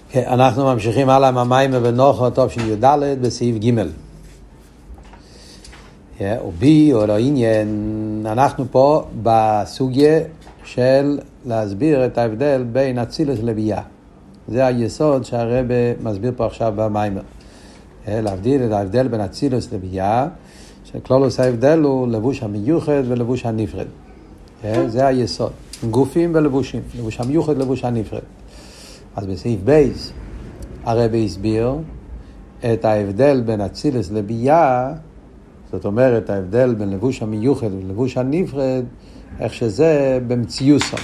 כן, אנחנו ממשיכים הלאה עם המים ונוחו טוב של י"ד בסעיף ג' ובי או לא עניין, אנחנו פה בסוגיה של להסביר את ההבדל בין אצילוס לביאה. זה היסוד שהרב מסביר פה עכשיו במים. להבדיל את ההבדל בין אצילוס לביאה, שכלולוס ההבדל הוא לבוש המיוחד ולבוש הנפרד. זה היסוד, גופים ולבושים, לבוש המיוחד ולבוש הנפרד. אז בסעיף בייס הרב הסביר את ההבדל בין אצילוס לביאה, זאת אומרת ההבדל בין לבוש המיוחד ולבוש הנפרד, איך שזה במציוסם.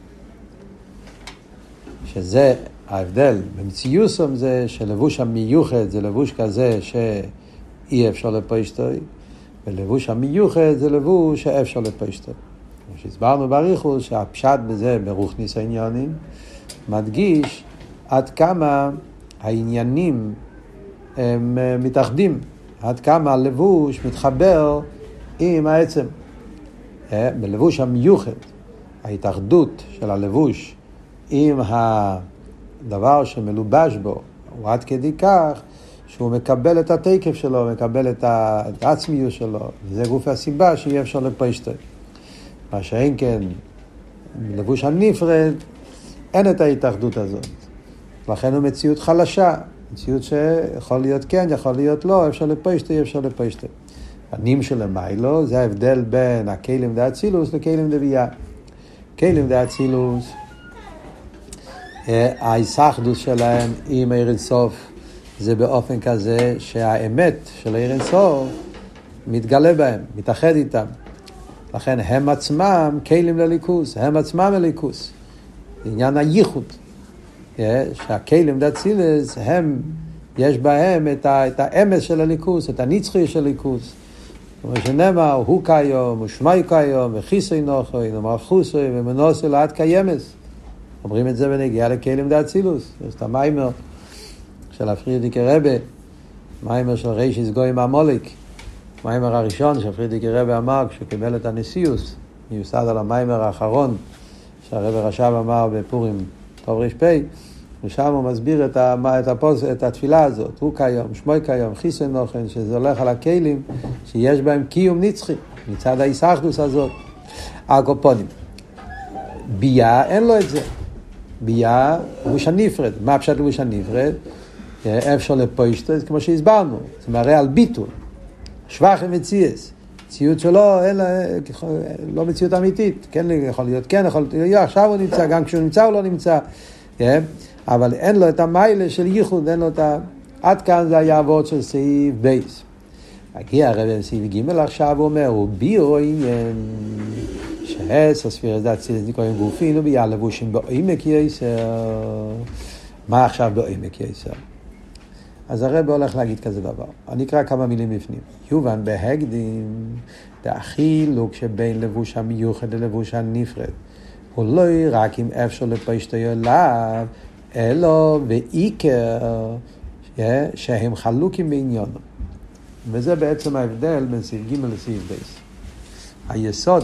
שזה ההבדל במציוסם זה שלבוש המיוחד זה לבוש כזה שאי אפשר לפשטוי, ולבוש המיוחד זה לבוש שאפשר לפשטוי. כמו שהסברנו בריחוס שהפשט בזה ברוחניס העניינים מדגיש עד כמה העניינים הם מתאחדים, עד כמה הלבוש מתחבר עם העצם. בלבוש המיוחד, ההתאחדות של הלבוש עם הדבר שמלובש בו, הוא עד כדי כך שהוא מקבל את התקף שלו, מקבל את העצמיות שלו, וזה גוף הסיבה שיהיה אפשר לפשטוי. מה שאין כן, בלבוש הנפרד אין את ההתאחדות הזאת. לכן הוא מציאות חלשה, מציאות שיכול להיות כן, יכול להיות לא, אפשר לפשטוי, אפשר לפשטוי. פנים של המיילו, זה ההבדל בין הכלים דאצילוס לכלים דביאה. כלים דאצילוס, ההיסחדות שלהם עם עיר אינסוף, זה באופן כזה שהאמת של עיר אינסוף מתגלה בהם, מתאחד איתם. לכן הם עצמם כלים לליכוס, הם עצמם הליכוס. עניין הייחוד. שהכלים דאצילוס, הם, יש בהם את האמס של הליכוס, את הנצחי של הליכוס. כמו שנאמר, הוא קיים, ושמי קיים, וחיסוי נוחוי, ומרחוסוי, ומנוסוי לעד קיימס. אומרים את זה בנגיעה לכלים דאצילוס. יש את המיימר של הפרידיקי רבי, מיימר של רישיס גויים המוליק. המיימר הראשון שהפרידיקי רבי אמר כשהוא קיבל את הנשיאוס, מיוסד על המיימר האחרון שהרבי רשב אמר בפורים טוב רשפי, ושם הוא מסביר את התפילה הזאת, הוא קיים, שמוי קיים, חיסוי נוחן, שזה הולך על הכלים שיש בהם קיום נצחי, מצד ההיסחדוס הזאת. הקופונים. ביאה אין לו את זה. ביאה לבוש הנפרד. מה פשט לבוש הנפרד? אפשר לפשטו, כמו שהסברנו. זה מראה על ביטול. שבח ומציאס. מציאות שלו, לא מציאות אמיתית. כן, יכול להיות, כן, יכול להיות, עכשיו הוא נמצא, גם כשהוא נמצא הוא לא נמצא. אבל אין לו את המיילה של ייחוד, אין לו את עד כאן זה היה עבוד של סעיף בייס. הגיע הרב סעיף ג' עכשיו הוא אומר, הוא ביאו עניין שהס הספירס דאצילוס נקראים גופין וביאה לבושים בעמק יסר. מה עכשיו בעמק יסר? אז הרב הולך להגיד כזה דבר. אני אקרא כמה מילים בפנים. יובן בהקדים דאחילוק שבין לבוש המיוחד ללבוש הנפרד הוא לא רק אם אפשר לפשטוי אליו, אלא ועיקר שהם חלוקים בעניינם. וזה בעצם ההבדל בין סעיף ג' לסעיף בייס. היסוד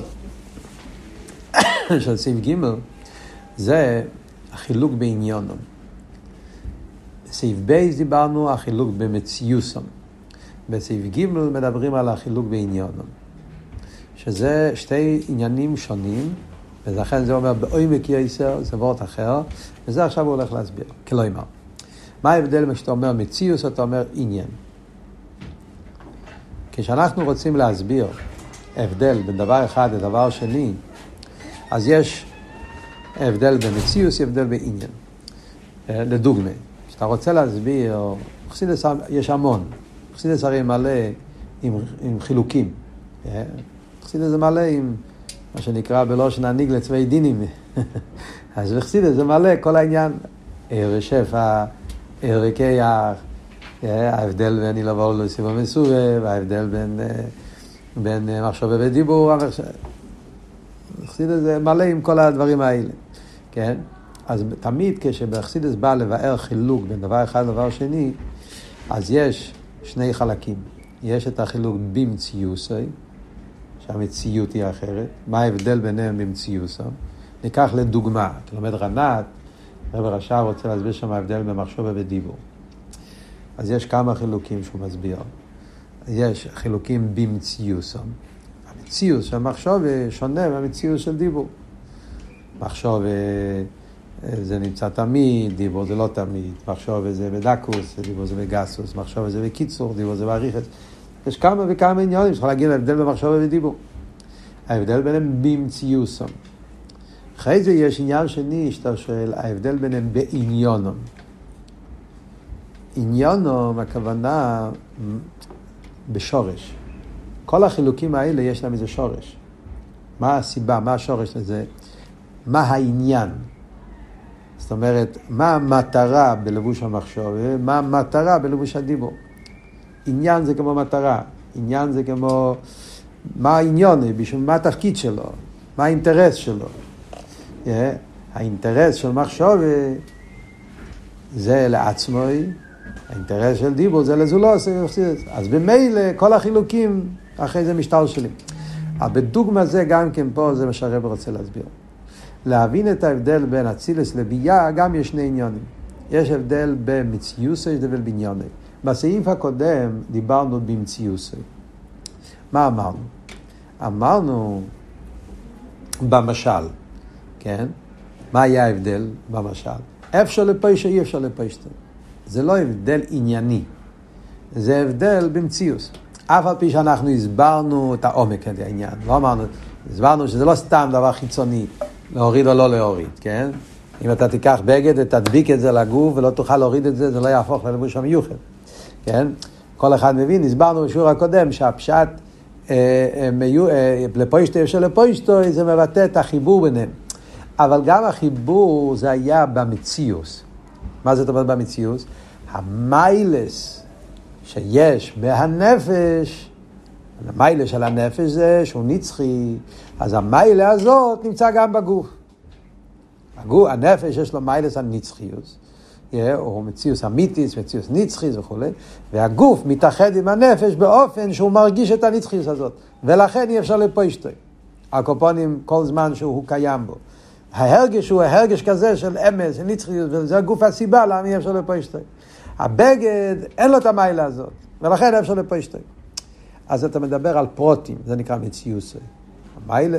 של סעיף ג' זה החילוק בעניינם. בסעיף בייס דיברנו על החילוק במציוסם. בסעיף ג' מדברים על החילוק בעניינם. שזה שתי עניינים שונים, ולכן זה אומר בעומק יסר, זה וורט אחר, וזה עכשיו הוא הולך להסביר. כלומר, מה ההבדל כשאתה אומר מציאוס, אתה אומר עניין? כשאנחנו רוצים להסביר הבדל בין דבר אחד לדבר שני, אז יש הבדל במציאוס, הבדל בעניין. לדוגמה, כשאתה רוצה להסביר, יש המון, חסידס הרי מלא עם חילוקים. חסידס זה מלא עם מה שנקרא בלושן הניגלה צווי דינים. אז בחסידס זה מלא כל העניין, ער ושפע, ער וכיח, ההבדל בין אילבול לסיבו מסובב, ההבדל בין מחשבה ודיבור, בחסידס זה מלא עם כל הדברים האלה. כן? אז תמיד כשבחסידס בא לבאר חילוק בין דבר אחד לדבר שני, אז יש שני חלקים. יש את החילוק במציאוסי, שהמציאות היא אחרת. מה ההבדל ביניהם במציאוסם? ניקח לדוגמה, תלמד רנת, רב רש"ב רוצה להסביר שם ההבדל במחשבה ודיבור. אז יש כמה חילוקים שהוא מסביר. יש חילוקים במציאוסם. המציאוס של מחשבה שונה מהמציאוס של דיבור. מחשבה זה נמצא תמיד, דיבור זה לא תמיד. מחשבה זה בדקוס, דיבור זה בגסוס, מחשבה זה בקיצור, דיבור זה בעריכת. יש כמה וכמה עניינים שצריך להגיד ההבדל במחשבה ודיבור. ההבדל ביניהם במציאוסם. אחרי זה יש עניין שני שאתה שואל, ההבדל ביניהם בעניונם. עניונם, הכוונה בשורש. כל החילוקים האלה יש להם איזה שורש. מה הסיבה, מה השורש לזה? מה העניין? זאת אומרת, מה המטרה בלבוש המחשבה, מה המטרה בלבוש הדיבור. עניין זה כמו מטרה, עניין זה כמו, מה העניין, מה התפקיד שלו, מה האינטרס שלו. האינטרס של מחשבה זה לעצמו, האינטרס של דיבור זה לזולוס. אז במילא כל החילוקים אחרי זה משתלשלים. אבל בדוגמה זה גם כן פה זה מה שהרב רוצה להסביר. להבין את ההבדל בין אצילס לביאה גם יש שני עניונים. יש הבדל במציאוס, יש הבדל בעניינים. בסעיף הקודם דיברנו במציאוס. מה אמרנו? אמרנו במשל, כן? מה היה ההבדל במשל? אפשר לפיישה, אי אפשר לפיישתה. זה לא הבדל ענייני. זה הבדל במציאוס. אף על פי שאנחנו הסברנו את העומק הזה העניין. לא אמרנו, הסברנו שזה לא סתם דבר חיצוני, להוריד או לא להוריד, כן? אם אתה תיקח בגד ותדביק את זה לגוף ולא תוכל להוריד את זה, זה לא יהפוך ללבוש המיוחד. כן? כל אחד מבין, הסברנו בשיעור הקודם שהפשט לפוישטו של לפוישטו זה מבטא את החיבור ביניהם. אבל גם החיבור זה היה במציאוס. מה זאת אומרת במציאוס? המיילס שיש בהנפש, המיילס של הנפש זה שהוא נצחי, אז המיילה הזאת נמצא גם בגוף. הנפש יש לו מיילס הנצחיות, או מציאוס אמיתיס, מציאוס נצחיס וכו'. והגוף מתאחד עם הנפש באופן שהוא מרגיש את הנצחיות הזאת. ולכן אי אפשר לפוישטוי. הקופונים כל זמן שהוא קיים בו. ההרגש הוא ההרגש כזה של אמס, נצחיות, וזה הגוף הסיבה למה אי אפשר לפוישטוי. הבגד אין לו את המיילה הזאת, ולכן אי אפשר לפוישטוי. אז אתה מדבר על פרוטים, זה נקרא מציאוס. המיילה,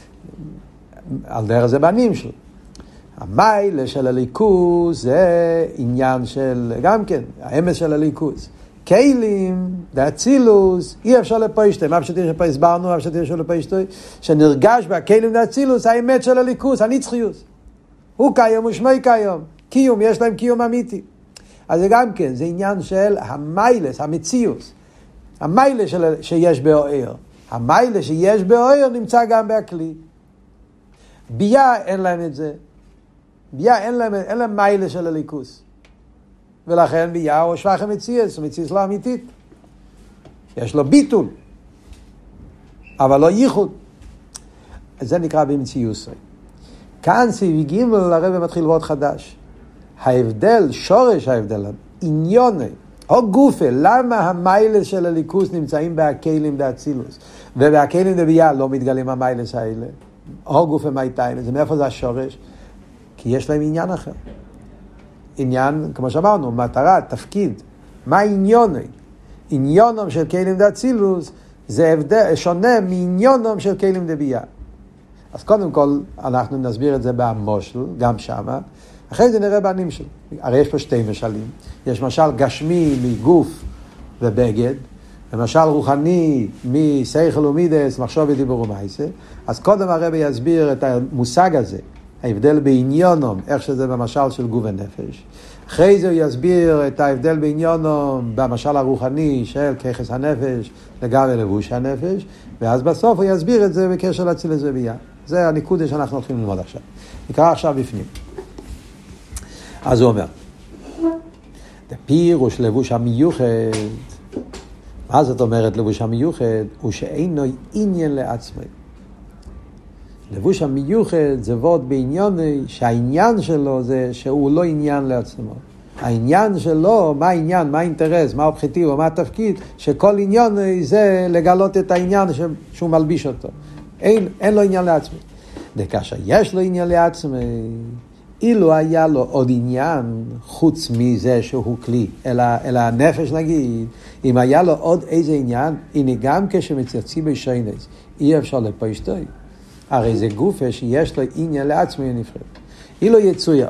על דרך זה בנים שלו. המיילה של הליכוז זה עניין של, גם כן, האמס של הליכוז. כלים, דאצילוס, אי אפשר לפוישטוי. מה פשוט שפה הסברנו, מה פשוט אפשר לפוישטוי? שנרגש בכלים דאצילוס, האמת של הליכוז, הנצחיות. הוא קיים ושמי קיים. קיום, יש להם קיום אמיתי. אז זה גם כן, זה עניין של המיילס, המציאוס. המיילה שיש באוהר. המיילה שיש באוהר נמצא גם בכלי. ביה אין להם את זה. ביה אין להם מיילה של הליכוס. ולכן ביה הוא שבח המציאס, הוא מציאס לא אמיתית. יש לו ביטול. אבל לא ייחוד. זה נקרא במציאוס. כאן סביב ג' הרב מתחיל לראות חדש. ההבדל, שורש ההבדל, עניוני, או גופה, למה המיילס של הליכוס נמצאים בהכלים דאצילוס, ובהכלים דביה לא מתגלים המיילס האלה, או גופה מייטיים, זה מאיפה זה השורש? כי יש להם עניין אחר. עניין, כמו שאמרנו, מטרה, תפקיד. מה עניוני? עניונם של כלים דאצילוס, זה שונה מעניונם של כלים דביה. אז קודם כל, אנחנו נסביר את זה במושל, גם שמה, אחרי זה נראה בנים שלו. הרי יש פה שתי משלים. יש משל גשמי מגוף ובגד, ומשל רוחני מסייכל ומידס, מחשוב ודיבור ומעשה. אז קודם הרב יסביר את המושג הזה, ההבדל בעניונם, איך שזה במשל של גוף ונפש. אחרי זה הוא יסביר את ההבדל בעניונם במשל הרוחני של ככס הנפש לגבי לבוש הנפש, ואז בסוף הוא יסביר את זה בקשר לאצילוס וביאה. זה הנקודה שאנחנו הולכים ללמוד עכשיו. נקרא עכשיו בפנים. אז הוא אומר, פירוש לבוש המיוחד, מה זאת אומרת לבוש המיוחד? הוא שאינו עניין לעצמי. לבוש המיוחד זה ווד בעניוני, שהעניין שלו זה שהוא לא עניין לעצמו. העניין שלו, מה העניין, מה האינטרס, מה הבחיתי ומה התפקיד, שכל עניין זה לגלות את העניין שהוא מלביש אותו. אין לו עניין לעצמי. וכאשר יש לו עניין לעצמי, אילו היה לו עוד עניין חוץ מזה שהוא כלי, אלא הנפש נגיד, אם היה לו עוד איזה עניין, הנה גם כשמצייצים בשיינס, אי אפשר לפשטוי. הרי זה גופה שיש לו עניין לעצמו נפרד. אילו יצויה,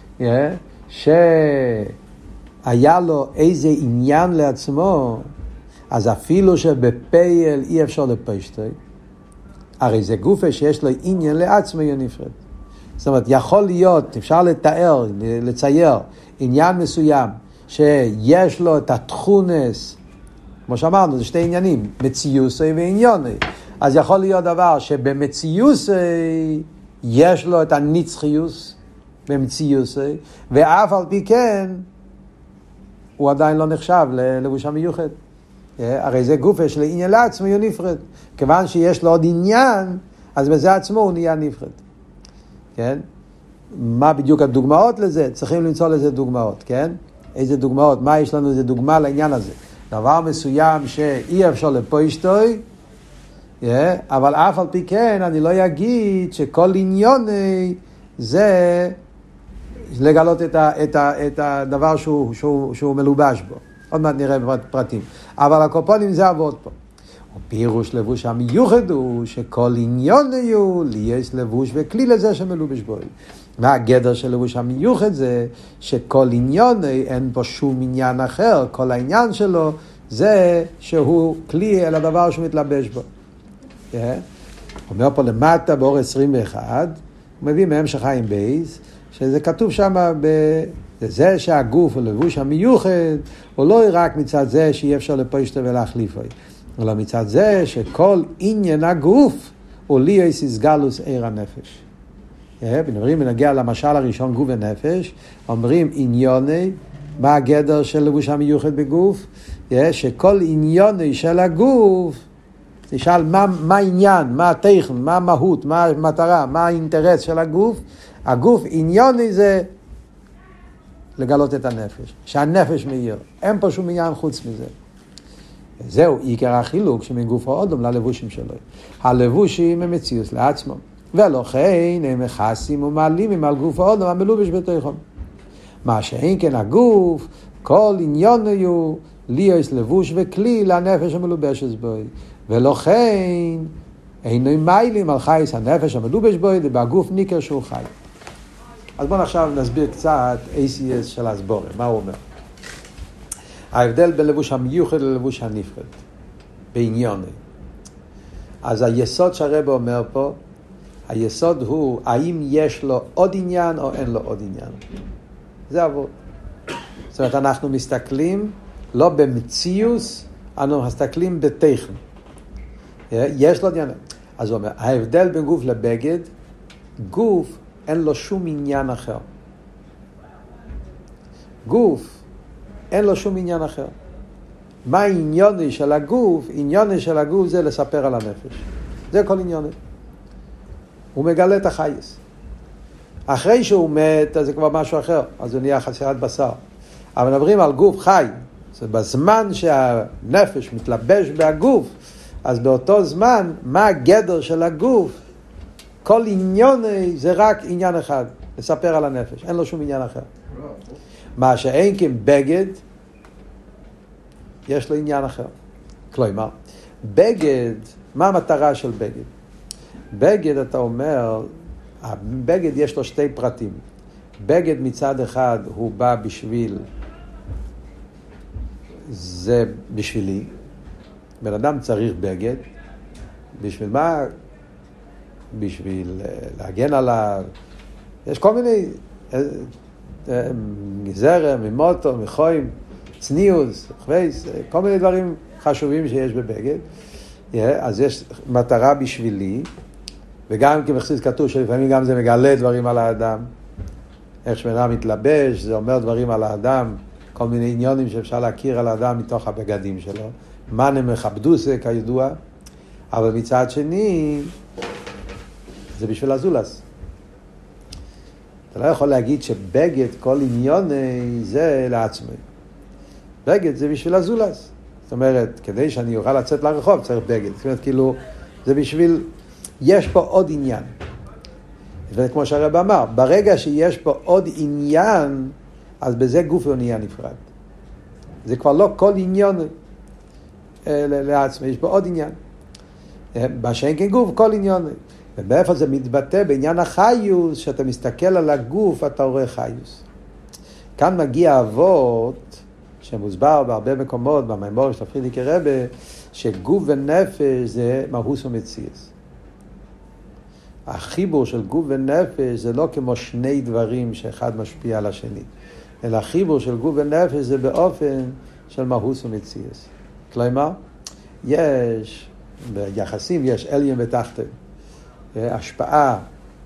שהיה לו איזה עניין לעצמו, אז אפילו שבפייל אי אפשר לפשטוי, הרי זה גופה שיש לו עניין לעצמו נפרד. זאת אומרת, יכול להיות, אפשר לתאר, לצייר עניין מסוים, שיש לו את התכונס, כמו שאמרנו, זה שתי עניינים, מציוסי ועניוני. אז יכול להיות דבר שבמציוסי יש לו את הנצחיוס, במציוסי, ואף על פי כן, הוא עדיין לא נחשב ללבוש המיוחד. הרי זה גופה של עניין לעצמו הוא נפרד. כיוון שיש לו עוד עניין, אז בזה עצמו הוא נהיה נפרד. כן? מה בדיוק הדוגמאות לזה? צריכים למצוא לזה דוגמאות, כן? איזה דוגמאות? מה יש לנו איזה דוגמה לעניין הזה? דבר מסוים שאי אפשר לפשטוי, אבל אף על פי כן אני לא אגיד שכל עניון זה לגלות את הדבר שהוא מלובש בו. עוד מעט נראה בפרטים. אבל הקופונים זה עבוד פה. פירוש לבוש המיוחד הוא שכל עניון הוא יש לבוש וכלי לזה שמלובש בו. והגדר של לבוש המיוחד זה שכל עניון אין פה שום עניין אחר. כל העניין שלו זה שהוא כלי אל הדבר שהוא מתלבש בו. אומר פה למטה באור 21, הוא מביא מהמשך חיים בייס, שזה כתוב שם זה שהגוף הוא לבוש המיוחד, הוא לא רק מצד זה שאי אפשר לפשטו ולהחליפו, אלא מצד זה שכל עניין הגוף הוא ליאס איסגלוס עיר הנפש. בנברים בנגיע למשל הראשון גוף ונפש, אומרים עניוני, מה הגדר של לבוש המיוחד בגוף? שכל עניוני של הגוף, תשאל מה העניין, מה הטכן, מה המהות, מה המטרה, מה האינטרס של הגוף. הגוף עניוני זה לגלות את הנפש, שהנפש מאיר, אין פה שום עניין חוץ מזה. זהו עיקר החילוק שמגוף האדם ללבושים שלו. הלבושים הם מציאות לעצמם, ולכן הם מכסים ומעלימים על גוף האדם המלובש בתוכם. מה שאין כן הגוף, כל עניון הוא ליאס לבוש וכלי לנפש המלובשת בו, ולכן אינו מיילים על חייס הנפש המלובש בו, ובגוף ניקר שהוא חי. אז בואו עכשיו נסביר קצת ACS של הסבורה, מה הוא אומר. ההבדל בין לבוש המיוחד ללבוש הנפרד, בעניוני. אז היסוד שהרב אומר פה, היסוד הוא האם יש לו עוד עניין או אין לו עוד עניין. זה עבוד. זאת אומרת, אנחנו מסתכלים לא במציאוס, אנחנו מסתכלים בטכן. יש לו עניין. אז הוא אומר, ההבדל בין גוף לבגד, גוף אין לו שום עניין אחר. גוף אין לו שום עניין אחר. מה העניוני של הגוף? עניוני של הגוף זה לספר על הנפש. זה כל עניוני. הוא מגלה את החייס. אחרי שהוא מת, אז זה כבר משהו אחר. אז הוא נהיה חסרת בשר. אבל מדברים על גוף חי. זה בזמן שהנפש מתלבש בהגוף, אז באותו זמן, מה הגדר של הגוף? כל עניוני זה רק עניין אחד. לספר על הנפש. אין לו שום עניין אחר. מה שאין כן בגד, יש לו עניין אחר. כלומר, בגד, מה המטרה של בגד? בגד, אתה אומר, בגד יש לו שתי פרטים. בגד מצד אחד הוא בא בשביל, זה בשבילי. בן אדם צריך בגד. בשביל מה? בשביל להגן עליו. יש כל מיני זרם, ממוטו, מחויים, צניעוס, כל מיני דברים חשובים שיש בבגד. אז יש מטרה בשבילי, וגם כמחסיס כתוב שלפעמים גם זה מגלה דברים על האדם. איך שבנה מתלבש, זה אומר דברים על האדם, כל מיני עניונים שאפשר להכיר על האדם מתוך הבגדים שלו. מנה מכבדוסה כידוע, אבל מצד שני, זה בשביל הזולס. אתה לא יכול להגיד שבגד כל עניון זה לעצמי. בגד זה בשביל הזולס. זאת אומרת, כדי שאני אוכל לצאת לרחוב צריך בגד. זאת אומרת, כאילו, זה בשביל, יש פה עוד עניין. וכמו שהרב אמר, ברגע שיש פה עוד עניין, אז בזה גוף הוא נהיה נפרד. זה כבר לא כל עניין לעצמי, יש פה עוד עניין. בשאין כגוף כל עניין. ובאיפה זה מתבטא? בעניין החיוס, שאתה מסתכל על הגוף, אתה רואה חיוס. כאן מגיע אבות, שמוסבר בהרבה מקומות, במיימור של פרידיקי רבי, שגוף ונפש זה מהוס ומציאס. החיבור של גוף ונפש זה לא כמו שני דברים שאחד משפיע על השני, אלא החיבור של גוף ונפש זה באופן של מהוס ומציאס. כלומר, יש, ביחסים יש עליון ותחתון, השפעה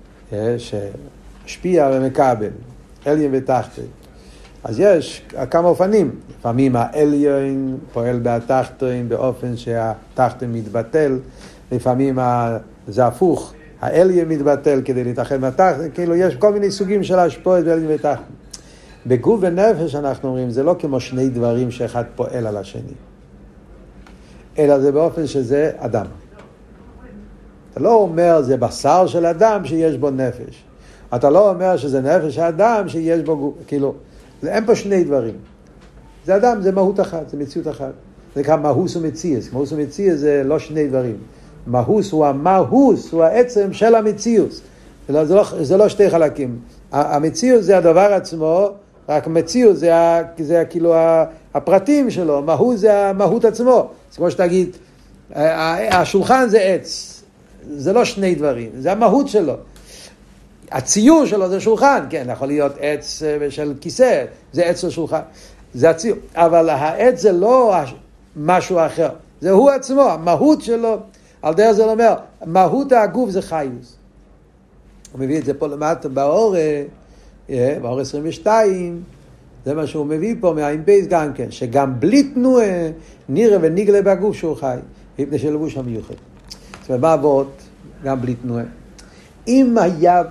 שמשפיע ומקבל, עליון ותחתון. אז יש כמה אופנים. לפעמים העליון פועל בתחתון באופן שהתחתון מתבטל, לפעמים זה הפוך, העליון מתבטל כדי להתאחד מהתחתון, כאילו יש כל מיני סוגים של השפעות בעליון ותחתון. בגוף ונפש אנחנו אומרים, זה לא כמו שני דברים שאחד פועל על השני, אלא זה באופן שזה אדם. אתה לא אומר זה בשר של אדם שיש בו נפש. אתה לא אומר שזה נפש האדם שיש בו גוף, כאילו, אין פה שני דברים. זה אדם, זה מהות אחת, זה מציאות אחת. זה כמה מהוס ומציאס. מהוס ומציאס זה לא שני דברים. מהוס הוא המהוס, הוא העצם של המציאות. זה לא שתי חלקים. המציאות זה הדבר עצמו, רק מציאות זה כאילו הפרטים שלו. מהות זה המהות עצמו. זה כמו שתגיד, השולחן זה עץ. זה לא שני דברים, זה המהות שלו. הציור שלו זה שולחן, כן, יכול להיות עץ של כיסא, זה עץ של שולחן, זה הציור. אבל העץ זה לא משהו אחר, זה הוא עצמו, המהות שלו. על דרך זה אומר, מהות הגוף זה חיוס. הוא מביא את זה פה למטה באור 22, זה מה שהוא מביא פה מהעין בייס גם כן, שגם בלי תנועה נראה ונגלה בגוף שהוא חי, מפני שלבוש המיוחד. זאת אומרת, מה עבוד? גם בלי תנועה. אם היה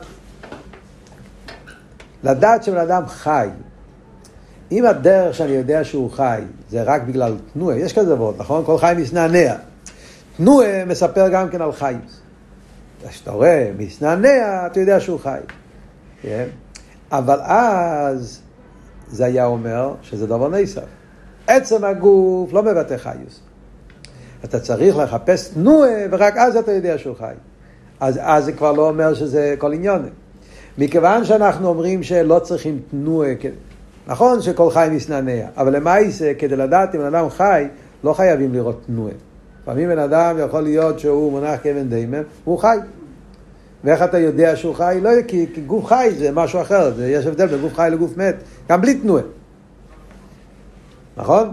לדעת שבן אדם חי, אם הדרך שאני יודע שהוא חי זה רק בגלל תנועה, יש כזה עבוד, נכון? כל חי מסנענע. תנועה מספר גם כן על חייס. כשאתה רואה מסנענע, אתה יודע שהוא חי. Yeah. אבל אז זה היה אומר שזה דבר ניסף. עצם הגוף לא מבטא חייס. אתה צריך לחפש תנועה, ורק אז אתה יודע שהוא חי. אז זה כבר לא אומר שזה כל עניין. מכיוון שאנחנו אומרים שלא צריכים תנועה, נכון שכל חי מסנענע, אבל למעשה, כדי לדעת אם אדם חי, לא חייבים לראות תנועה. לפעמים בן אדם יכול להיות שהוא מונח כאבן דיימם, הוא חי. ואיך אתה יודע שהוא חי? לא, כי גוף חי זה משהו אחר, יש הבדל בין גוף חי לגוף מת, גם בלי תנועה. נכון?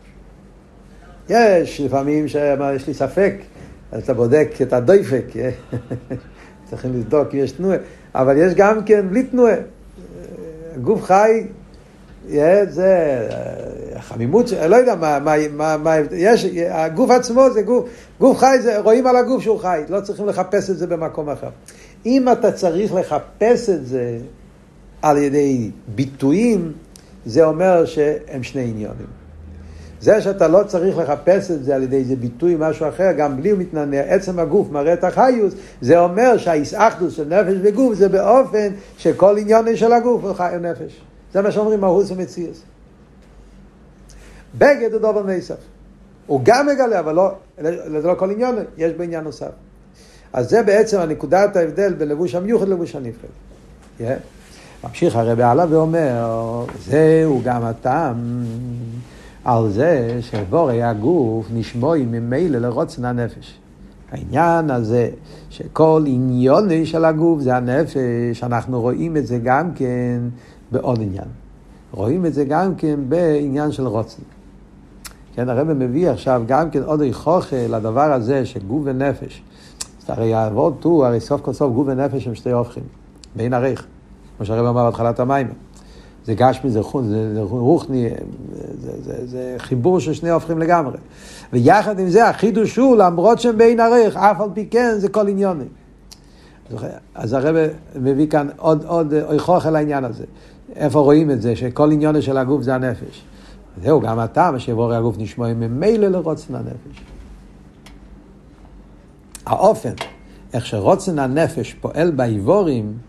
יש לפעמים שיש לי ספק, אז אתה בודק את הדופק, צריכים לבדוק אם יש תנועה, אבל יש גם כן בלי תנועה. גוף חי, זה חמימות, לא יודע מה, יש, הגוף עצמו זה גוף חי, רואים על הגוף שהוא חי, לא צריכים לחפש את זה במקום אחר. אם אתה צריך לחפש את זה על ידי ביטויים, זה אומר שהם שני עניונים. זה שאתה לא צריך לחפש את זה על ידי איזה ביטוי משהו אחר, גם בלי הוא מתנענע, עצם הגוף מראה את החיוס, זה אומר שהאיסאחדוס של נפש וגוף זה באופן שכל עניין של הגוף הוא חי נפש. זה מה שאומרים מהוס ומציאס. בגד הוא דבר ניסף. הוא גם מגלה, אבל זה לא כל עניין, יש בעניין נוסף. אז זה בעצם הנקודת ההבדל בין לבוש המיוחד ללבוש הנפרד. ממשיך הרבי עליו ואומר, זהו גם הטעם על זה שבורא הגוף נשמוי ממילא לרוצן הנפש. העניין הזה שכל עניון של הגוף זה הנפש, אנחנו רואים את זה גם כן בעוד עניין. רואים את זה גם כן בעניין של רוצן. כן, הרב מביא עכשיו גם כן עוד איכוך לדבר הזה שגוף ונפש. הרי יעבוד הוא, הרי סוף כל סוף גוף ונפש הם שתי הופכים. בין עריך, כמו שהרב אמר בהתחלת המים. זה גשמי, זה רוחני, זה חיבור של שני הופכים לגמרי. ויחד עם זה, החידוש הוא, למרות שהם בין עריך, אף על פי כן, זה כל עניוני. אז הרב מביא כאן עוד איכוך על העניין הזה. איפה רואים את זה? שכל עניוני של הגוף זה הנפש. זהו, גם הטעם שבורא הגוף נשמע ממילא לרוצן הנפש. האופן, איך שרוצן הנפש פועל באיבורים,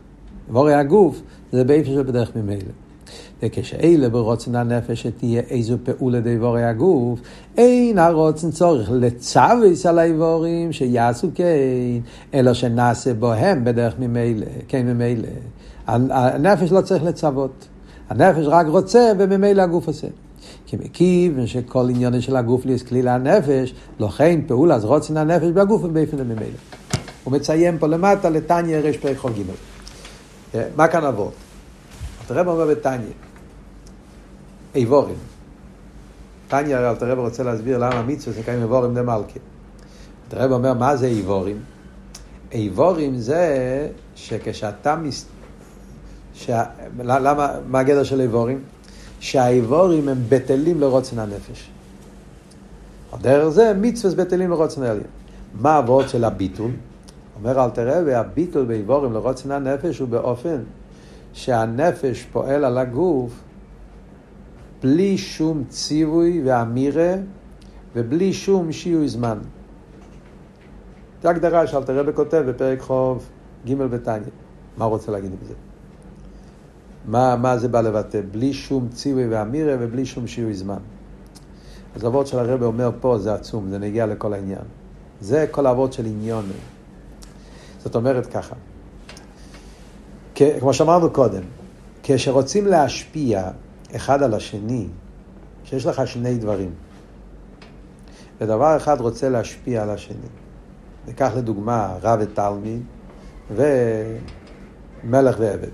איבורי הגוף זה באיפה של בדרך ממילא. וכשאלה ברוצן הנפש שתהיה איזו פעולה דאיבורי הגוף, אין הרוצן צורך לצוויס על האיבורים שיעשו כן, אלא שנעשה בוהם בדרך ממילא, כן ממילא. הנפש לא צריך לצוות. הנפש רק רוצה וממילא הגוף עושה. כי מכיוון שכל עניין של הגוף יש כלי לנפש, לכן פעולה אז רוצן הנפש בגוף ובאופן ממילא. הוא מציין פה למטה לתניא רש פרק חול ג'. מה כאן עבוד? הרב אומר בתניא, איבורים. תניא הרב רוצה להסביר למה מצווה זה קיים איבורים דמלכה. הרב אומר מה זה איבורים? איבורים זה שכשאתה מה הגדר של איבורים? שהאיבורים הם בטלים לרוצן הנפש. דרך זה מצווה בטלים לרוצן העליון. מה העבוד של הביטול? אומר אלתר רבי, הביטול באיבורים לרוצן הנפש הוא באופן שהנפש פועל על הגוף בלי שום ציווי ואמירה ובלי שום שיעוי זמן. זו הגדרה שאלתר רבי כותב בפרק חוב ג' בתניא. מה הוא רוצה להגיד עם זה? מה זה בא לבטא? בלי שום ציווי ואמירה ובלי שום שיעוי זמן. אז העבוד של הרבי אומר פה זה עצום, זה נגיע לכל העניין. זה כל העבוד של עניון. זאת אומרת ככה, כמו שאמרנו קודם, כשרוצים להשפיע אחד על השני, כשיש לך שני דברים, ודבר אחד רוצה להשפיע על השני, ניקח לדוגמה רב ותלמיד ומלך ועבד.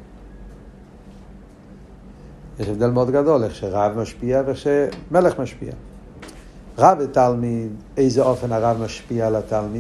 יש הבדל מאוד גדול איך שרב משפיע ואיך שמלך משפיע. רב ותלמיד, איזה אופן הרב משפיע על התלמיד?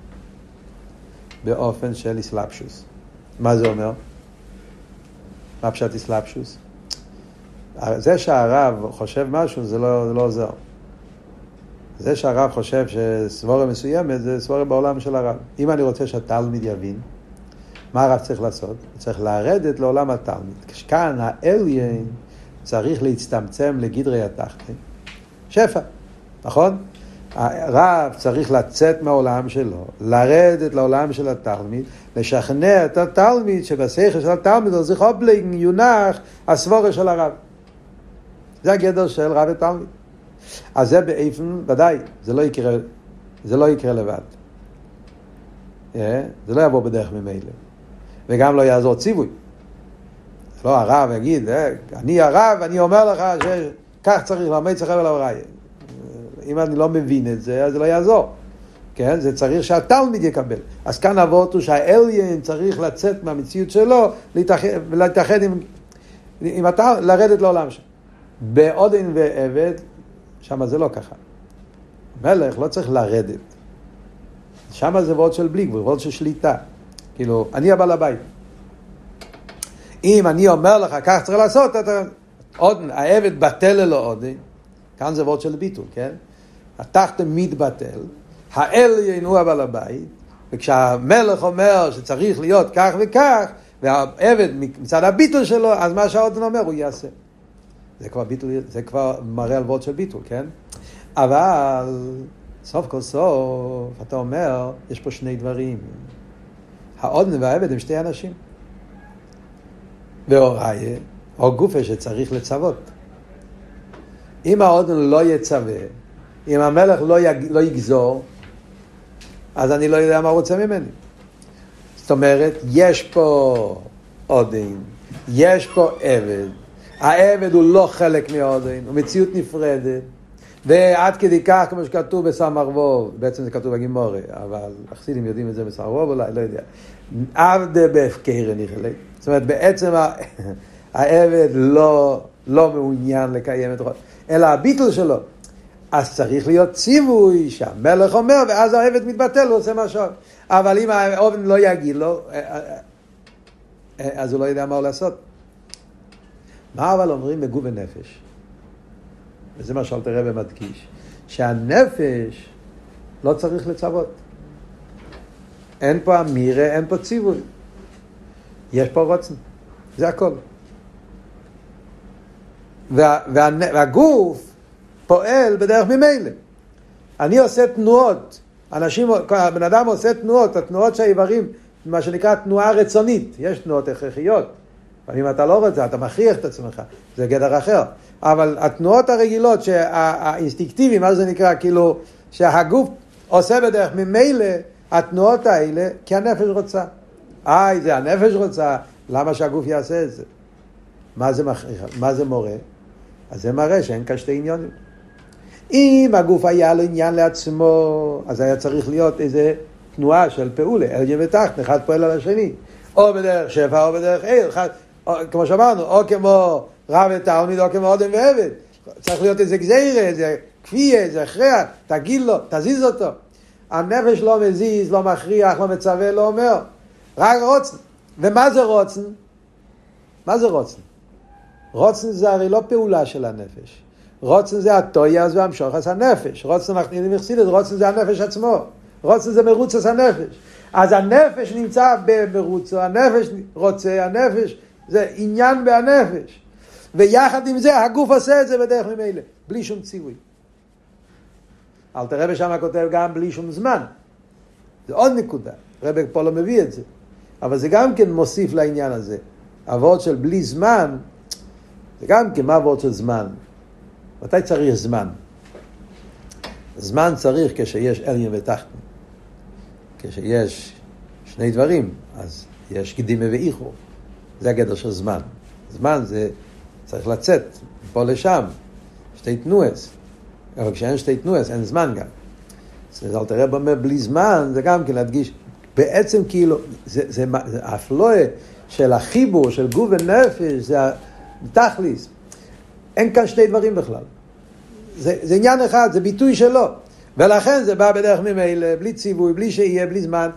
באופן של אסלאפשוס. מה זה אומר? מה פשט אסלאפשוס? זה שהרב חושב משהו זה לא עוזר. זה שהרב חושב שסבורה מסוימת זה סבורה בעולם של הרב. אם אני רוצה שהתלמיד יבין, מה הרב צריך לעשות? הוא צריך לרדת לעולם התלמיד. כשכאן העליין צריך להצטמצם לגדרי התחתית. שפע, נכון? הרב צריך לצאת מהעולם שלו, לרדת לעולם של התלמיד, לשכנע את התלמיד שבשכל של התלמיד או זכו בלינג יונח הסבורה של הרב. זה הגדר של רב ותלמיד. אז זה באיפן, ודאי, זה לא יקרה לבד. זה לא יבוא בדרך ממילא. וגם לא יעזור ציווי. לא הרב יגיד, אני הרב, אני אומר לך שכך צריך, למה צריך ולהוראי. אם אני לא מבין את זה, אז זה לא יעזור. כן? זה צריך שהתלמיד יקבל. אז כאן עבוד הוא שהאליין צריך לצאת מהמציאות שלו, להתאחד עם לרדת לעולם שלו. בעודן ועבד, שם זה לא ככה. מלך לא צריך לרדת. שם זה ועוד של בלי גבול, ועוד של שליטה. כאילו, אני הבעל הבית. אם אני אומר לך, כך צריך לעשות, עודן, העבד בטל לו עודן, כאן זה ועוד של ביטול, כן? התחת מתבטל, האליין הוא הבעל הבית, וכשהמלך אומר שצריך להיות כך וכך, והעבד מצד הביטול שלו, אז מה שהעודן אומר הוא יעשה. זה כבר ביטול, זה כבר מראה על ועוד של ביטול, כן? אבל סוף כל סוף, אתה אומר, יש פה שני דברים. העודן והעבד הם שתי אנשים. והוראי, או גופה שצריך לצוות. אם העודן לא יצווה, אם המלך לא יגזור, אז אני לא יודע מה רוצה ממני. זאת אומרת, יש פה עודן, יש פה עבד. העבד הוא לא חלק מהעודן, הוא מציאות נפרדת. ועד כדי כך, כמו שכתוב בסמ"ר, בעצם זה כתוב בגימורה, אבל החסידים יודעים את זה בסמ"ר, אולי, לא יודע. עבד בהפקר נחלה. זאת אומרת, בעצם העבד לא מעוניין לקיים את רוח, אלא הביטול שלו. אז צריך להיות ציווי שהמלך אומר, ואז העבד מתבטל, הוא עושה משהו. אבל אם העובד לא יגיד לו, אז הוא לא יודע מה הוא לעשות. מה אבל אומרים בגוף ונפש? וזה מה שאלתר רבי מדגיש, שהנפש לא צריך לצוות. אין פה אמירה, אין פה ציווי. יש פה רוצן. זה הכל. והגוף פועל בדרך ממילא. אני עושה תנועות. בן אדם עושה תנועות, התנועות שהאיברים מה שנקרא תנועה רצונית, יש תנועות הכרחיות. אם אתה לא רוצה, אתה מכריח את עצמך, זה גדר אחר. אבל התנועות הרגילות, האינסטינקטיביים, מה זה נקרא, כאילו, שהגוף עושה בדרך ממילא, התנועות האלה, כי הנפש רוצה. זה הנפש רוצה, למה שהגוף יעשה את זה? מה זה מכריח? מה זה מורה? אז זה מראה שאין כאן שתי עניונים. אם הגוף היה לו עניין לעצמו, אז היה צריך להיות איזה תנועה של פעולה, עליון ותחתון, אחד פועל על השני. או בדרך שפע או בדרך עיר, כמו שאמרנו, או כמו רב ותלמיד, או כמו אדם ועבד. צריך להיות איזה גזירה, איזה כפייה, איזה הכרח, תגיד לו, תזיז אותו. הנפש לא מזיז, לא מכריח, לא מצווה, לא אומר. רק רוצן. ומה זה רוצן? מה זה רוצן? רוצן זה הרי לא פעולה של הנפש. רוצן זה הטויאס והמשוחס הנפש. רוצן אנחנו יודעים מחסידות, רוצן זה הנפש עצמו. רוצן זה מרוצס הנפש. אז הנפש נמצא במרוצו, הנפש רוצה, הנפש זה עניין בהנפש. ויחד עם זה הגוף עושה את זה בדרך ממילא, בלי שום ציווי. אלתר רבי שם כותב גם בלי שום זמן. זה עוד נקודה. רבי פה לא מביא את זה. אבל זה גם כן מוסיף לעניין הזה. עבוד של בלי זמן, זה גם כן מה עבוד של זמן. מתי צריך זמן? זמן צריך כשיש עליון ותחתון. כשיש שני דברים, אז יש קדימה ואיחור. זה הגדר של זמן. זמן זה צריך לצאת, פה לשם, שתי תנועס. אבל כשאין שתי תנועס, אין זמן גם. אז אל תראה במה בלי זמן, זה גם כן להדגיש, בעצם כאילו, זה האפלואה של החיבור, של גוף ונפש, זה התכליס. אין כאן שתי דברים בכלל. זה עניין אחד, זה ביטוי שלו. ולכן זה בא בדרך ממילא, בלי ציווי, בלי שיהיה, בלי זמן.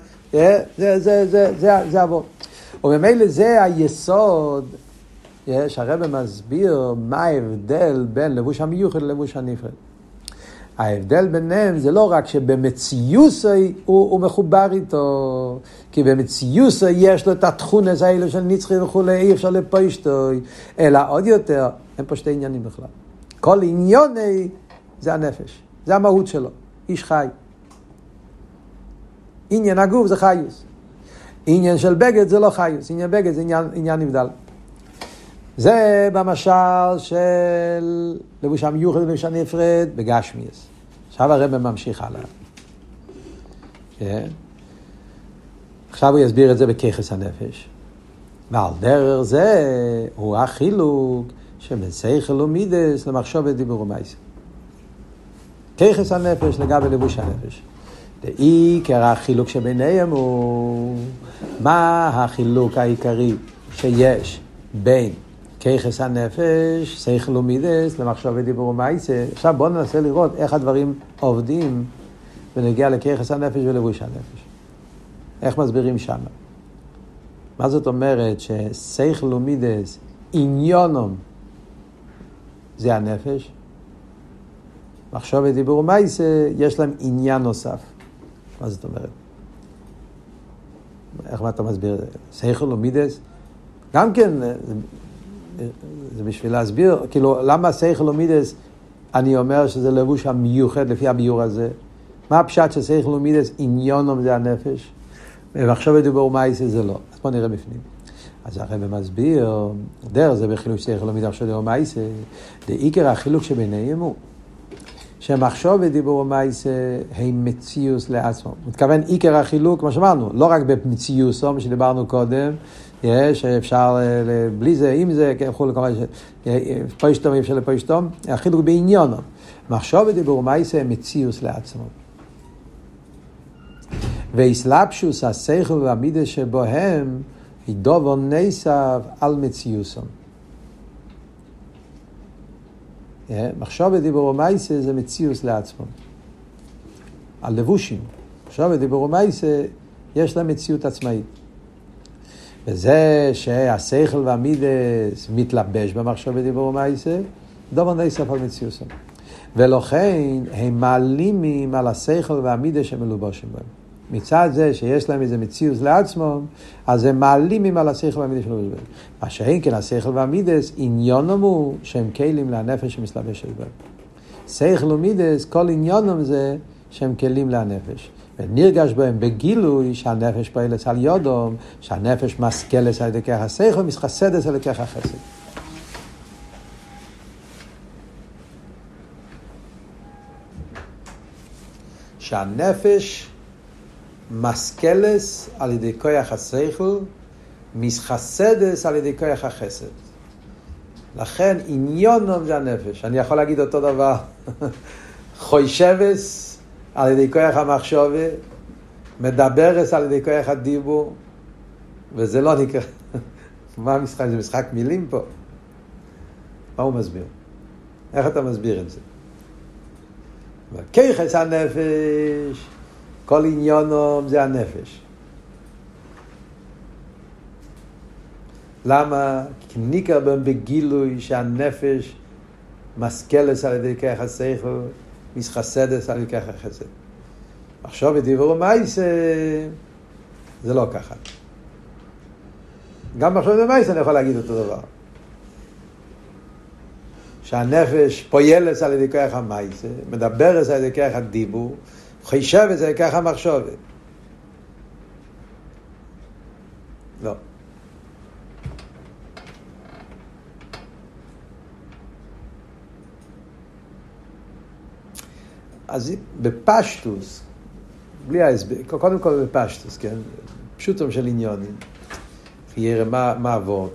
זה עבור. וממילא זה היסוד, שהרבא מסביר מה ההבדל בין לבוש המיוחד ללבוש הנפרד. ההבדל ביניהם זה לא רק שבמציוס הוא מחובר איתו, כי במציוס יש לו את התכונס האלה של נצחי וכולי, אי אפשר לפשטוי, אלא עוד יותר, אין פה שתי עניינים בכלל. כל עניוני זה הנפש, זה המהות שלו, איש חי. עניין הגוף זה חיוס. עניין של בגד זה לא חיוס, עניין בגד זה עניין נבדל. זה במשל של לבוש המיוחד ולבוש הנפרד בגשמיאס. עכשיו הרב ממשיך הלאה. עכשיו הוא יסביר את זה בכיחס הנפש. ועל דרך זה הוא החילוק שמסייכל ומידס למחשבת דיבור ומעשה. כיחס הנפש לגבי לבוש הנפש. עיקר החילוק שביניהם הוא מה החילוק העיקרי שיש בין כיחס הנפש, שכל ומידס, למחשבת דיבור ומעשה. עכשיו בואו ננסה לראות איך הדברים עובדים ונגיע לכיחס הנפש ולבוש הנפש. איך מסבירים שם? מה זאת אומרת ששכל ומידס עניונם זה הנפש? מחשבת דיבור ומעשה יש להם עניין נוסף. מה זאת אומרת? איך אתה מסביר את זה? שכל ומידס? גם כן זה בשביל להסביר, כאילו, למה שכל ומידס, אני אומר שזה לבוש המיוחד לפי הביור הזה. מה הפשט של שכל ומידס, עניונם זה הנפש, ומחשבת דיבור ומעשה זה לא. אז בוא נראה בפנים. אז הרב מסביר, דרך זה בחילוק שכל ומידס, מחשבת דיבור ומעשה, עיקר החילוק שביניהם הוא, שמחשבת דיבור ומעשה הם מציאוס לעצמו. מתכוון עיקר החילוק, כמו שאמרנו, לא רק במציאוס, מה שדיברנו קודם, שאפשר בלי זה, עם זה, יכול לקרוא פוישטום, אפשר לפוישטום, החילוק בעניונו. מחשבת דיבור ומעשה הם מציאוס לעצמו. והסלבשוס השכל והמידס שבוהם היא דובר נסב על מציאוסם. מחשבת דיבור ומעשה זה מציאוס לעצמו. על לבושים. מחשבת דיבור ומעשה יש לה מציאות עצמאית. וזה שהשכל והמידס מתלבש במחשבת דיבור ומעשה, דובר נסב על מציאוסם. ולכן הם מעלימים על השכל והמידס שמלובשים בהם. מצד זה שיש להם איזה מציאות לעצמם, אז הם מעלימים על השכל והמידס שמלובשים בהם. מה שאין כן השכל והמידס, עניונם הוא שהם כלים לנפש שמסלבש בהם. שכל ומידס, כל עניונם זה שהם כלים לנפש. ונרגש בהם בגילוי שהנפש פועלת על יודום, שהנפש משכלת על ידי כוח השכל, מתחסדת על ידי כוח החסד. שהנפש משכלת על ידי כוח השכל, מתחסדת על ידי כוח החסד. לכן עניונם זה הנפש. אני יכול להגיד אותו דבר. חושבס על ידי כוח המחשבה, מדברס על ידי כוח הדיבור, וזה לא נקרא. מה המשחק? זה משחק מילים פה. מה הוא מסביר? איך אתה מסביר את זה? כיחס הנפש, כל עניונם זה הנפש. למה? כי ניכר בהם בגילוי שהנפש משכלת על ידי כוח השכל, מתחסדת על ידי כוח החסד. עכשיו בדיבור ומעשה זה לא ככה. גם עכשיו במעשה אני יכול להגיד אותו דבר. שהנפש פועלת על ידי כוח המעשה, מדברת על ידי כוח הדיבור, חושבת על ידי כוח המחשבה. לא. אז בפשטוס, בלי ההסבר, קודם כל בפשטוס, כן? פשוטם של עניונים. יראה מה עבוד.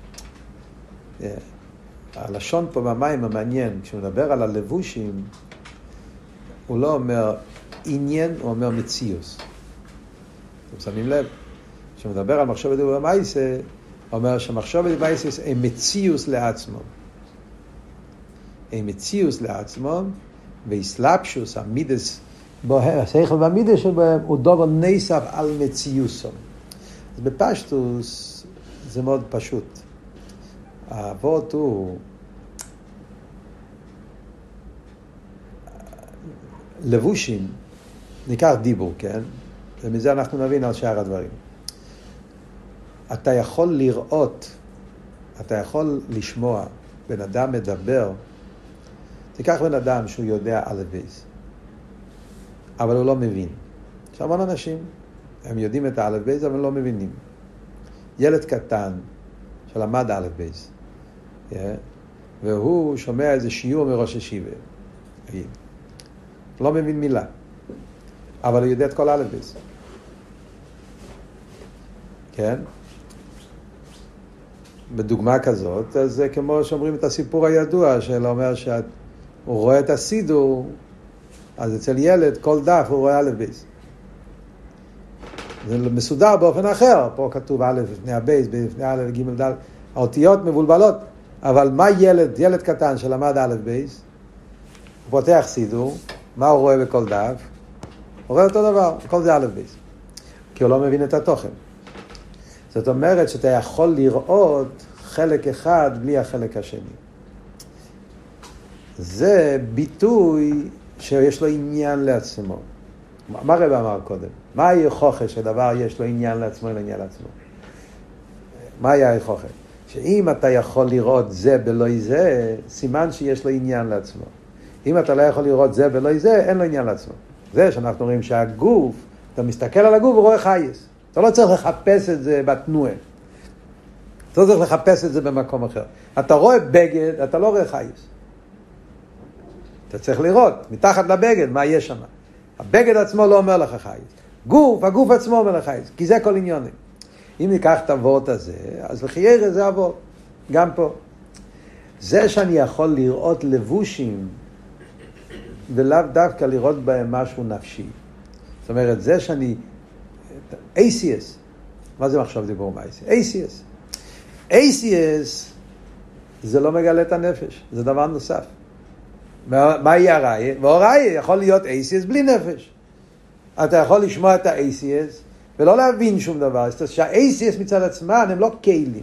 הלשון פה במים המעניין, כשהוא מדבר על הלבושים, הוא לא אומר עניין, הוא אומר מציאוס. אתם שמים לב? כשהוא מדבר על מחשב ודיבור ומעשה, הוא אומר שמחשב ודיבור ומעשה הם מציאוס לעצמם. הם מציאוס לעצמם, ואסלאפשוס, המידס, השכל והמידס שבהם, הוא דובר נסף על מציאוסם. אז בפשטוס זה מאוד פשוט. האבות הוא לבושים, ניקח דיבור, כן? ומזה אנחנו נבין על שאר הדברים. אתה יכול לראות, אתה יכול לשמוע, בן אדם מדבר, תיקח בן אדם שהוא יודע א' בייס, אבל הוא לא מבין. יש המון אנשים, הם יודעים את הא' בייס, אבל הם לא מבינים. ילד קטן שלמד א' בייס, והוא שומע איזה שיעור מראש ישיבה, לא מבין מילה, אבל הוא יודע את כל א' בייס. כן? בדוגמה כזאת, אז זה כמו שאומרים את הסיפור הידוע, של אומר שהוא רואה את הסידור, אז אצל ילד כל דף הוא רואה א' בייס. זה מסודר באופן אחר, פה כתוב א' לפני הבייס, לפני א' ג' ד', האותיות מבולבלות, אבל מה ילד קטן שלמד א' בייס, הוא פותח סידור, מה הוא רואה בכל דף? הוא רואה אותו דבר, כל זה א' בייס. כי הוא לא מבין את התוכן. זאת אומרת שאתה יכול לראות חלק אחד בלי החלק השני. זה ביטוי שיש לו עניין לעצמו. מה רב אמר קודם? מה היה חוכש שדבר יש לו עניין לעצמו אלא עניין לעצמו? מה היה חוכש? שאם אתה יכול לראות זה בלא זה, סימן שיש לו עניין לעצמו. אם אתה לא יכול לראות זה בלא זה, אין לו עניין לעצמו. זה שאנחנו רואים שהגוף, אתה מסתכל על הגוף ורואה חייס. אתה לא צריך לחפש את זה בתנועה. אתה לא צריך לחפש את זה במקום אחר. אתה רואה בגד, אתה לא רואה חייס. אתה צריך לראות, מתחת לבגד, מה יש שם. הבגד עצמו לא אומר לך חייס. הגוף עצמו אומר לך חייס, כי זה כל עניונים. אם ניקח את הוות הזה, אז לחיירה זה הוות. גם פה. זה שאני יכול לראות לבושים, ולאו דווקא לראות בהם משהו נפשי. זאת אומרת, זה שאני... ACS. מה זה מחשב דיבור מייסי? ACS זה לא מגלה את הנפש. זה דבר נוסף. מה יהיה הראיה? והראיה יכול להיות ACS בלי נפש. אתה יכול לשמוע את ה-ACS ולא להבין שום דבר. זאת אומרת שה-ACS מצד עצמן הם לא כלים.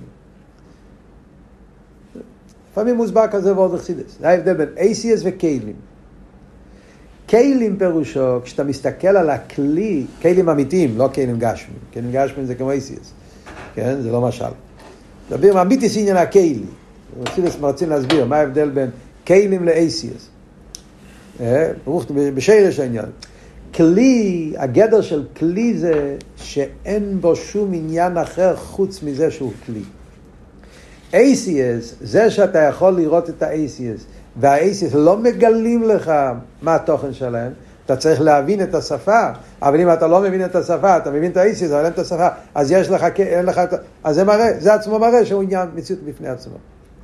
לפעמים מוסבר כזה ועוד חסידס. זה ההבדל בין ACS וכלים. כלים פירושו, כשאתה מסתכל על הכלי, כלים אמיתיים, לא כלים גשמים. כלים גשמים זה כמו ACS. כן? זה לא משל. מדברים אמיתיס עניין הכלי. רוצים להסביר מה ההבדל בין כלים ל-ACS. בשרש העניין. כלי, הגדר של כלי זה שאין בו שום עניין אחר חוץ מזה שהוא כלי. ACS, זה שאתה יכול לראות את ה-ACS, וה-ACS לא מגלים לך מה התוכן שלהם, אתה צריך להבין את השפה, אבל אם אתה לא מבין את השפה, אתה מבין את ה-ACS, אבל אין את השפה, אז יש לך, אין לך, אז זה מראה, זה עצמו מראה שהוא עניין מציאות בפני עצמו.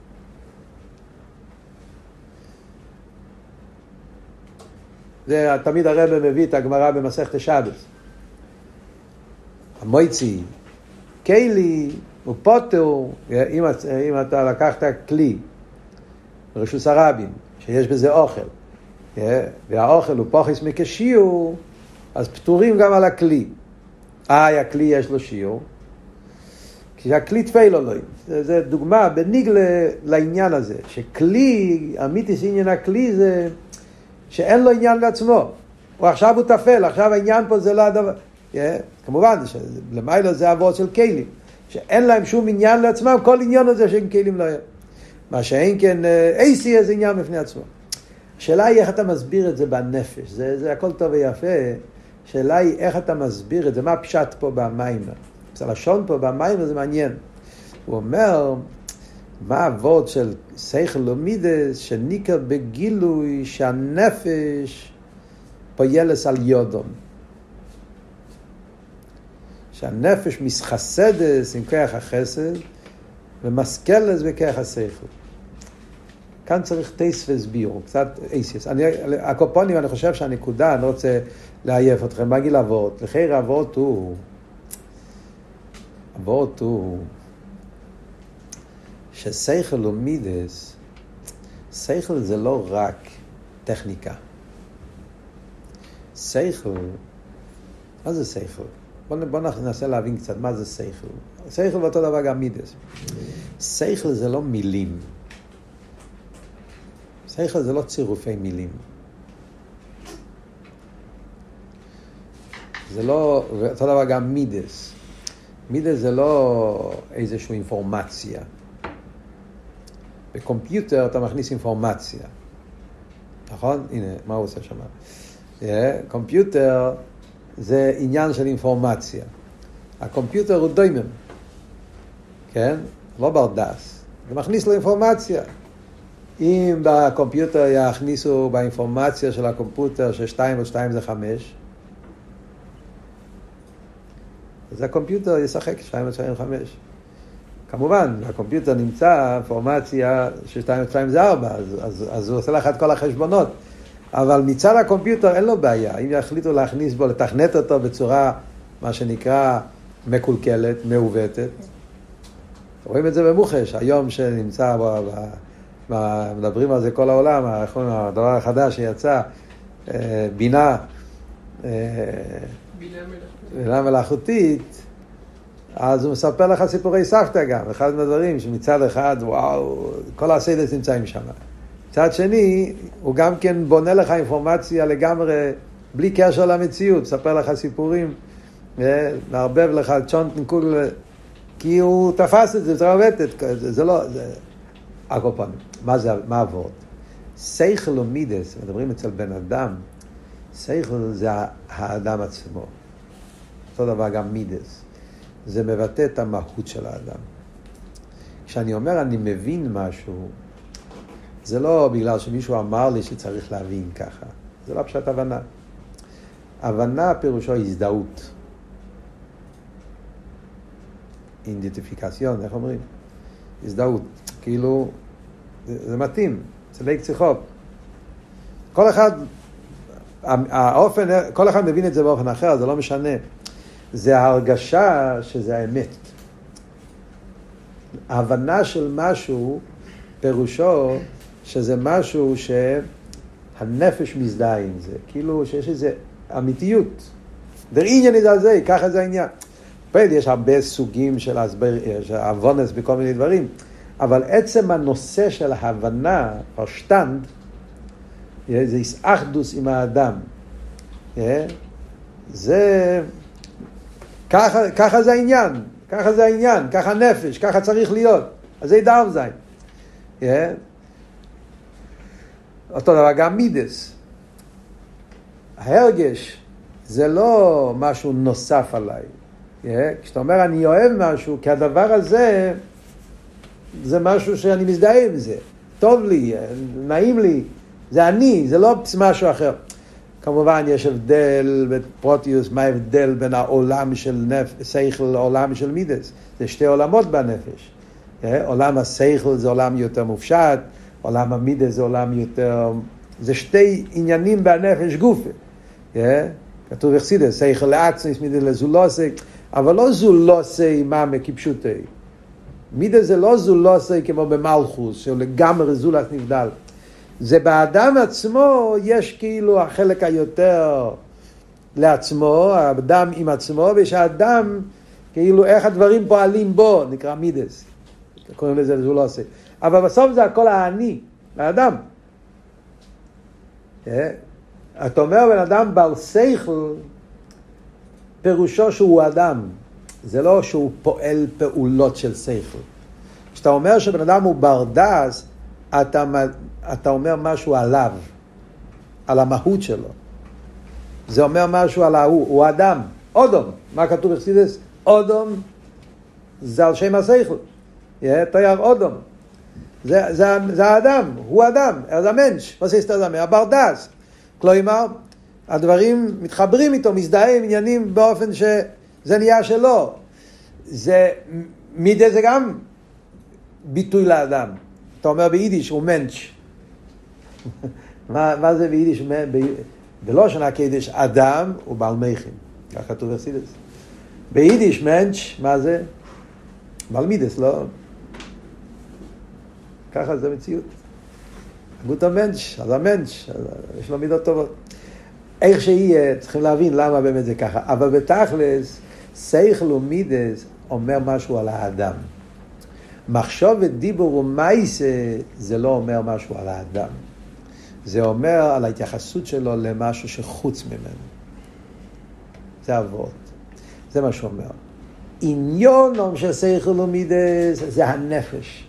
זה תמיד הרב מביא את הגמרא במסכת שבת. המויצי, כלי, הוא פוטר, אם אתה לקחת כלי, רשוס הרבים, שיש בזה אוכל, והאוכל הוא פוחס מכשיור, אז פטורים גם על הכלי. הכלי יש לו שיעור, כי הכלי תפל אלוהים. זה דוגמה בניג לעניין הזה, שכלי, אמיתיס עניין הכלי זה שאין לו עניין לעצמו. עכשיו הוא תפל, עכשיו העניין פה זה לא הדבר. כמובן, למעלה זה עבוד של כלים, שאין להם שום עניין לעצמם, כל עניין הזה שהם כלים לא יהיה. מה שאין כן, AC זה עניין בפני עצמו. השאלה היא איך אתה מסביר את זה בנפש, זה הכל טוב ויפה. השאלה היא איך אתה מסביר את זה, מה הפשט פה במים. הלשון פה במים זה מעניין. הוא אומר, מה העבוד של שכל ומידס שניקר בגילוי שהנפש פועלת על יודום. שהנפש מסחסדת עם כוח החסד ומסכלת בכוח השכל. כאן צריך טייס וסבירו, קצת אייסיס. הקופונים, אני חושב שהנקודה, אני רוצה לעייף אתכם, בגיל אבות, לחיר אבות הוא ששכל ומידס, שכל זה לא רק טכניקה. שכל, מה זה שכל? בוא ננסה להבין קצת מה זה שכל. שכל ואותו דבר גם מידס. שכל זה לא מילים. שכל זה לא צירופי מילים. זה לא, אותו דבר גם מידס. מידס זה לא איזושהי אינפורמציה. בקומפיוטר אתה מכניס אינפורמציה. נכון? הנה, מה הוא עושה שם? קומפיוטר זה עניין של אינפורמציה. הקומפיוטר הוא דוימם. כן? לא ברדס. זה מכניס לו אינפורמציה. אם בקומפיוטר יכניסו באינפורמציה של הקומפיוטר ש2 ועוד 2 זה 5, אז הקומפיוטר ישחק 2 ועוד 2 זה 5. כמובן, הקומפיוטר נמצא אינפורמציה ש2 ועוד 2 זה 4, אז הוא עושה לך את כל החשבונות. אבל מצד הקומפיוטר אין לו בעיה. אם יחליטו להכניס בו, לתכנת אותו בצורה, מה שנקרא, מקולקלת, מעוותת. רואים את זה במוחש. היום שנמצא מדברים על זה כל העולם, הדבר החדש שיצא, בינה מלאכותית, אז הוא מספר לך סיפורי סבתא גם, אחד מהדברים שמצד אחד, וואו, כל הסיידס נמצאים שם. מצד שני, הוא גם כן בונה לך אינפורמציה לגמרי, בלי קשר למציאות, מספר לך סיפורים, מערבב לך צ'ונטן קוגל, כי הוא תפס את זה, בצורה עובדת, זה לא... הקופון, מה עבוד? שכל ומידס, מדברים אצל בן אדם, שכל זה האדם עצמו. אותו דבר גם מידס. זה מבטא את המהות של האדם. כשאני אומר אני מבין משהו, זה לא בגלל שמישהו אמר לי שצריך להבין ככה. זה לא פשוט הבנה. הבנה פירושו הזדהות. אידנטיפיקציון, איך אומרים? הזדהות. כאילו, זה מתאים, זה לייק ציחוק. כל אחד, האופן, כל אחד מבין את זה באופן אחר, זה לא משנה. זה ההרגשה שזה האמת. ההבנה של משהו, פירושו, שזה משהו שהנפש מזדהה עם זה. כאילו שיש איזו אמיתיות. דר עניין את זה, ככה זה העניין. יש הרבה סוגים של הבונס בכל מיני דברים. אבל עצם הנושא של ההבנה, פרשטנד, זה איסאחדוס עם האדם. זה, ככה זה העניין, ככה זה העניין, ככה נפש, ככה צריך להיות. אז זה דאב זין. אותו דבר גם מידס. ההרגש זה לא משהו נוסף עליי. כשאתה אומר אני אוהב משהו, כי הדבר הזה זה משהו שאני מזדהה עם זה. טוב לי, נעים לי, זה אני, זה לא משהו אחר. כמובן יש הבדל בפרוטיוס, מה ההבדל בין העולם של שכל לעולם של מידס. זה שתי עולמות בנפש. עולם השכל זה עולם יותר מופשט, עולם המידס זה עולם יותר... זה שתי עניינים בנפש גופה. כתוב בחסידות, שכל לעצמי, מידס לזולוסי, אבל לא זולוסי מה מכיפשוטי. מידס זה לא זולוסי כמו במלכוס, שהוא לגמרי זולס נבדל. זה באדם עצמו יש כאילו החלק היותר לעצמו, האדם עם עצמו, ויש האדם כאילו איך הדברים פועלים בו, נקרא מידס. קוראים לזה זולוסי. אבל בסוף זה הכל האני, האדם. אתה אומר בן אדם בעל שכל, פירושו שהוא אדם. זה לא שהוא פועל פעולות של שכל. כשאתה אומר שבן אדם הוא בר דעת, אתה אומר משהו עליו, על המהות שלו. זה אומר משהו על הוא אדם, אודום. מה כתוב בחסידות? אודום זה על שם השכל. תייר אודום. זה האדם, הוא אדם, זה המנש. מה זה אדם? הבר דעת. כלומר, הדברים מתחברים איתו, מזדהים עניינים באופן שזה נהיה שלו. זה, מידה זה גם ביטוי לאדם. אתה אומר ביידיש הוא מנש. מה זה ביידיש? בלושן הקדש אדם הוא בעל מייכין. כך כתוב בחסידות. ביידיש מנש, מה זה? בעל מידס, לא? ככה זה מציאות. גות המנש, אז המנש, יש לו מידות טובות. איך שיהיה, צריכים להבין למה באמת זה ככה. אבל בתכלס, שכל ומידס אומר משהו על האדם. מחשבת דיבור ומייסה זה לא אומר משהו על האדם. זה אומר על ההתייחסות שלו למשהו שחוץ ממנו. זה אבות. זה מה שהוא אומר. עניונם של שכל ומידס זה הנפש.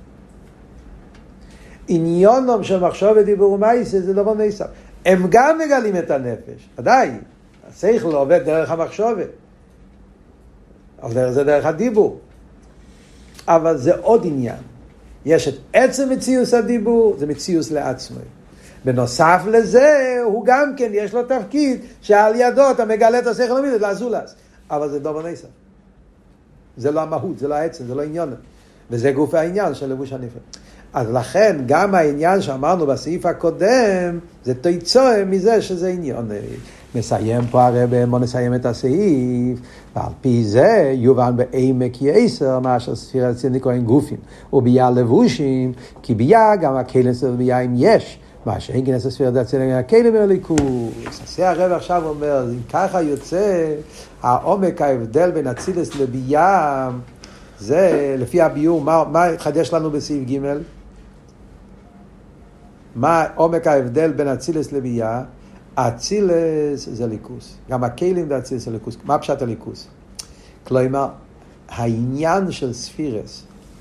עניונם של מחשבת דיבור ומייסה זה דבר ניסה. הם גם מגלים את הנפש. עדיין. השכל עובד דרך המחשבת. אבל זה דרך הדיבור. אבל זה עוד עניין. יש את עצם מציאוס הדיבור, זה מציאוס לעצמו. בנוסף לזה, הוא גם כן, יש לו תפקיד, שעל ידו אתה מגלה את השכל המידס, לעזולס. אבל זה דבר ניסה. זה לא המהות, זה לא העצם, זה לא עניין. וזה גוף העניין של לבוש הנפש. אז לכן, גם העניין שאמרנו בסעיף הקודם, זה תיצוע מזה שזה עניין. מסיים פה הרב, בוא נסיים את הסעיף, ועל פי זה יובן בעמק יסר, מה שספירת נקראים גופים, ובייה לבושים, כי בייה גם הכלים של בייה אם יש, מה שאין כנס הספירת הצלם, הכלים בליכוס. אז הרב עכשיו אומר, אם ככה יוצא, העומק ההבדל בין אצילס לבייה, זה לפי הביור, מה חדש לנו בסעיף ג'? מה עומק ההבדל בין אצילס לבייה? אצילס זה ליכוס. גם הכלים זה אצילס זה ליכוס. מה פשט הליכוס? כלומר, העניין של ספירס,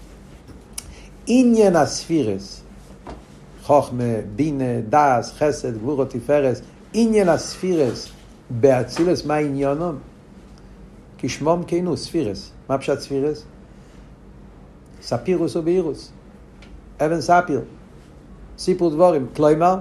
עניין הספירס, חוכמה, בינה, דאס, חסד, גבורות, תפארס, עניין הספירס באצילס, מה עניינם? כשמום כינו, ספירס. מה פשט ספירס? ספירוס ובאירוס. אבן ספיר. סיפור דבורים. כלומר,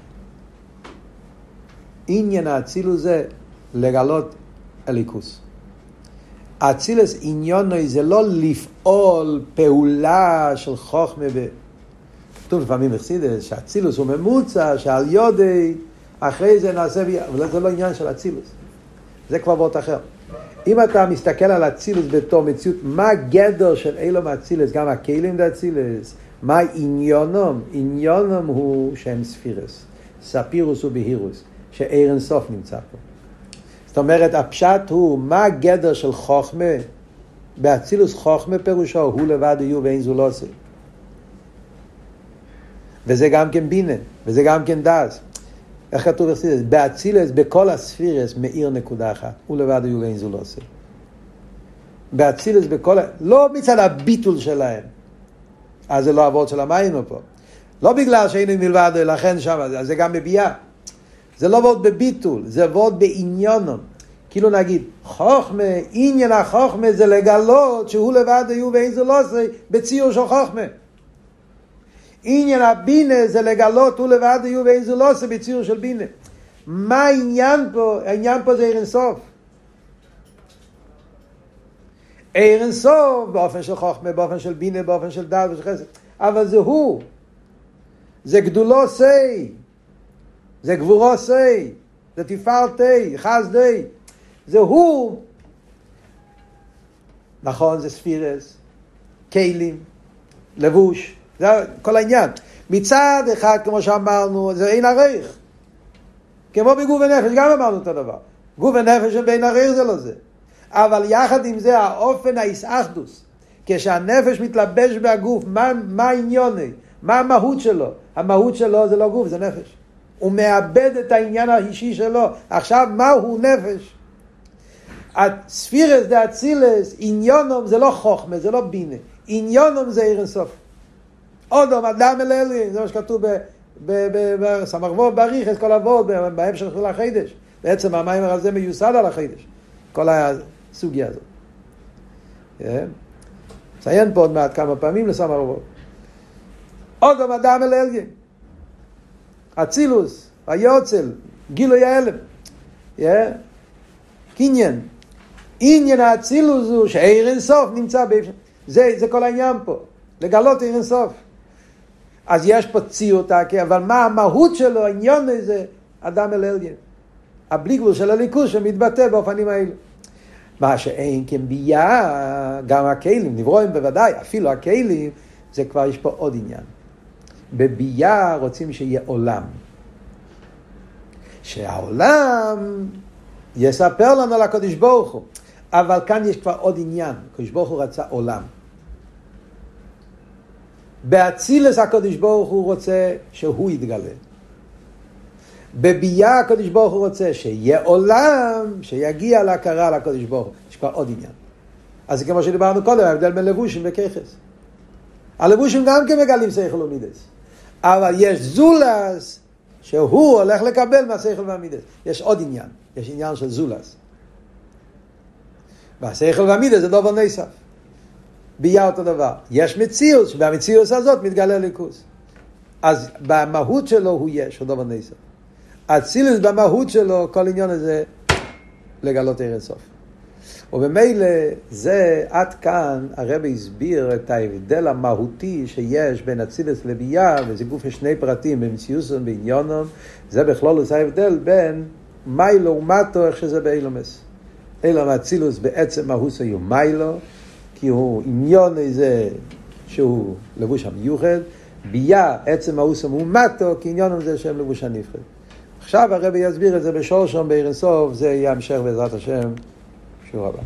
עניין האצילוס זה לגלות אליקוס. האצילוס עניונו זה לא לפעול פעולה של חוכמה כתוב לפעמים בחסידות שהאצילוס הוא ממוצע, שעל יודי אחרי זה נעשה אבל זה לא עניין של אצילוס. זה כבר באות אחר. אם אתה מסתכל על אצילוס בתור מציאות, מה גדר של אילום אצילוס, גם הכלים דאצילוס, מה עניונם? עניונם הוא שהם ספירס, ספירוס ובהירוס, שאיר אין סוף נמצא פה. זאת אומרת, הפשט הוא, מה גדר של חוכמה? באצילוס חוכמה פירושו, הוא לבד יהיו ואין זו לא עושה. וזה גם כן בינה, וזה גם כן דאז. איך כתוב בחסידות? באצילוס, בכל הספירס, מאיר נקודה אחת. הוא לבד יהיו ואין זו לא עושה. באצילוס, בכל... לא מצד הביטול שלהם. אז זה לא עבוד של המים פה. לא בגלל שאין מלבד, לכן שם, זה גם מביאה. זה לא ווד בביטול, זה ווד בעניונם. כאילו נגיד, חוכמה, עניין החוכמה זה לגלות שהוא לבד היו ואין זה לא עושה בציור של חוכמה. עניין הבינה זה לגלות הוא לבד היו ואין זה לא עושה בציור של בינה. מה העניין פה? העניין פה זה עיר אינסוף. עיר אינסוף באופן של חוכמה, באופן של בינה, באופן של דעת ושל חסד. אבל זה הוא. זה גדולו סי. זה גבורו סי. זה תפארתי, חסדי. זה הוא. נכון, זה ספירס, כלים, לבוש. זה כל העניין. מצד אחד, כמו שאמרנו, זה אין עריך. כמו בגוף ונפש, גם אמרנו אותו דבר. גוף ונפש ובין עריך זה לא זה. אבל יחד עם זה, האופן האיסאחדוס, כשהנפש מתלבש בהגוף, מה העניוני? מה המהות שלו? המהות שלו זה לא גוף, זה נפש. הוא מאבד את העניין האישי שלו. עכשיו, מהו נפש? הספירס דה אצילס, עניונום זה לא חוכמה, זה לא בינה. עניונום זה עיר אינסוף. אודום, אדם אל אלי, זה מה שכתוב בסמ"ך וו בריך, את כל הוות, בהמשך של החידש. בעצם המיימר הזה מיוסד על החידש. כל הסוגיה הזאת. ציין פה עוד מעט כמה פעמים לסמ"ך וו. אודום, אדם אל אלי. אצילוס, היוצל, גילוי האלם. קניין. עניין האצילוס הוא שעיר אינסוף נמצא באיפה. זה כל העניין פה. לגלות עיר אינסוף. אז יש פה ציור תקי, אבל מה המהות שלו, העניין הזה, אדם אל אלגן. הבלי גבול של הליכוז שמתבטא באופנים האלה. מה שאין כמביאה, גם הכלים, נברואים בוודאי, אפילו הכלים, זה כבר יש פה עוד עניין. בביאה רוצים שיהיה עולם. שהעולם יספר לנו על הקדוש ברוך הוא. אבל כאן יש כבר עוד עניין. הקדוש ברוך הוא רצה עולם. באצילס הקדוש ברוך הוא רוצה שהוא יתגלה. בביאה הקדוש ברוך הוא רוצה שיהיה עולם, שיגיע להכרה לקדוש ברוך הוא. יש כבר עוד עניין. אז כמו שדיברנו קודם, ההבדל בין לבושים וככס. הלבושים גם כן מגלים שכל ומידס. אבל יש זולס שהוא הולך לקבל מהשכל והמידס. יש עוד עניין. יש עניין של זולס. והשכל והמידס זה דבר נסף. ביאה אותו דבר. יש מציאות, שבמציאות הזאת מתגלה ליכוס. אז במהות שלו הוא יש, הוא דבר נסף. אצילוס במהות שלו, כל עניין הזה לגלות עיר אינסוף. ובמילא זה עד כאן הרבי הסביר את ההבדל המהותי שיש בין אצילוס לביאה, וזה גוף יש שני פרטים במציאוסם בעניונם. זה בכלול זה ההבדל בין מיילו ומטו, איך שזה באילומס. אילום אצילוס בעצם מהות הוא מיילו, כי הוא עניון איזה שהוא לבוש המיוחד. ביאה עצם מהות הוא מטו, כי עניון זה שם לבוש הנפרד. עכשיו הרבי יסביר את זה בשורשום בעיר אינסוף, זה יהיה המשך בעזרת השם. שוב הבא.